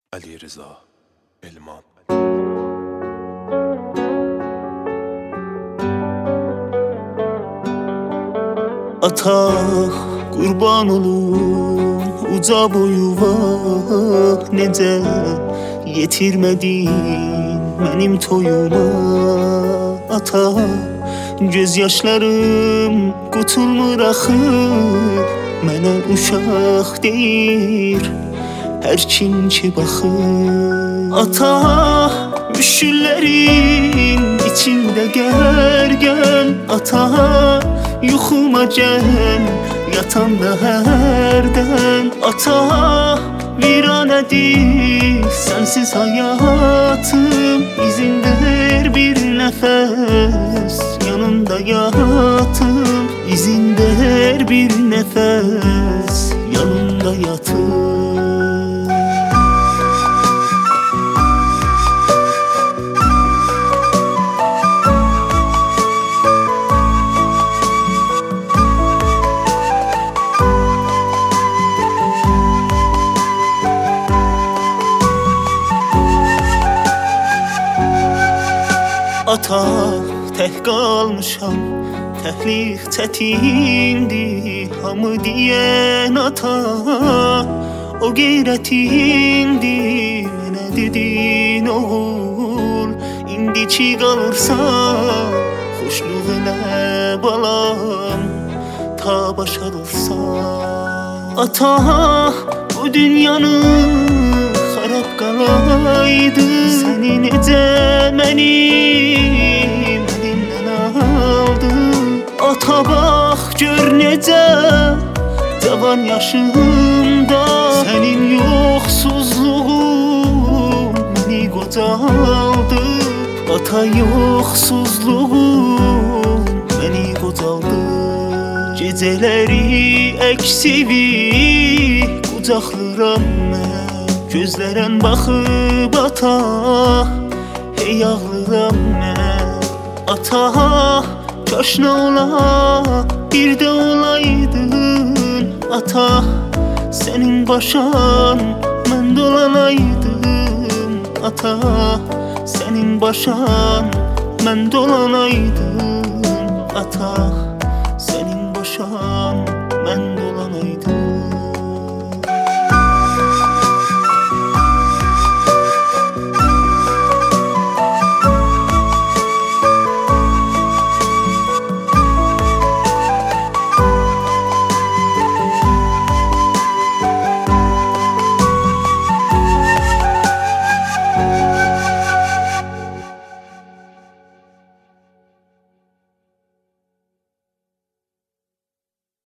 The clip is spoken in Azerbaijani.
علیرضا المان. Ata qurban olum uca boyuva, necə yetirmədin mənim toyuma. Ata, göz yaşlarım qutulmur axı, mənə uşaq deyir hər kim ki baxır. Ata, müşküllərin içində gərgən. Ata, yuxuma gəl, yatanda hərdən. Ata, viranədir sənsiz həyatım. İzin ver bir nəfəs yanında yatım. İzin ver bir nəfəs yanında yatım. Ata, tək qalmışam, təklik çətindir. Hamı deyən ata, o qeyrətindir. Mənə dedin oğul, indiki qalırsa xoşluq elə balam, ta başa dursa. Ata, bu dünyanı xarab qalaydı, səni necə mənim əlimdən aldı. Ata, bax gör necə cavan yaşımda sənin yoxsuzluğun məni qocaldı. Ata, yoxsuzluğun məni qocaldı. Gecələri əksivi qucaqlıram mən, gözlərən baxıb ata, hey ağlıram mən. Ata, kaş nə ola bir də olaydın. Ata, sənin başan mən dolanaydım. Ata, sənin başan mən dolanaydım. Ata.